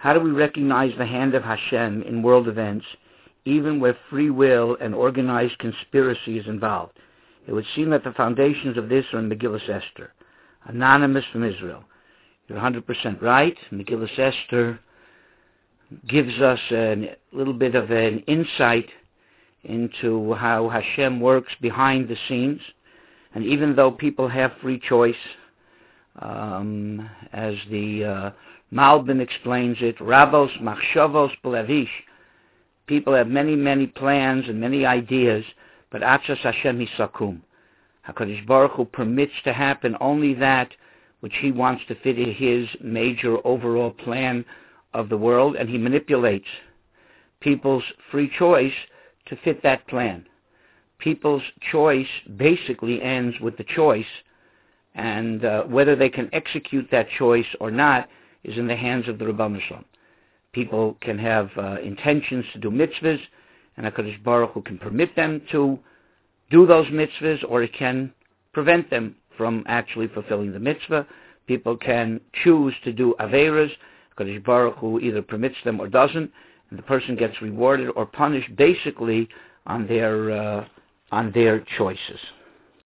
How do we recognize the hand of Hashem in world events, even where free will and organized conspiracy is involved? It would seem that the foundations of this are in Megillas Esther. Anonymous from Israel. You're 100% right. Megillas Esther gives us a little bit of an insight into how Hashem works behind the scenes. And even though people have free choice, as the Malbim explains it, Rabos Machshavos Belavish, people have many, many plans and many ideas, but Atzas Hashem Hisakum. HaKadosh Baruch Hu permits to happen only that which He wants to fit in His major overall plan of the world, and He manipulates people's free choice to fit that plan. People's choice basically ends with the choice, and whether they can execute that choice or not is in the hands of the Ribbono Shel Olam. People can have intentions to do mitzvahs, and HaKadosh Baruch Hu can permit them to do those mitzvahs, or it can prevent them from actually fulfilling the mitzvah. People can choose to do averas. HaKadosh Baruch Hu either permits them or doesn't, and the person gets rewarded or punished basically on their choices.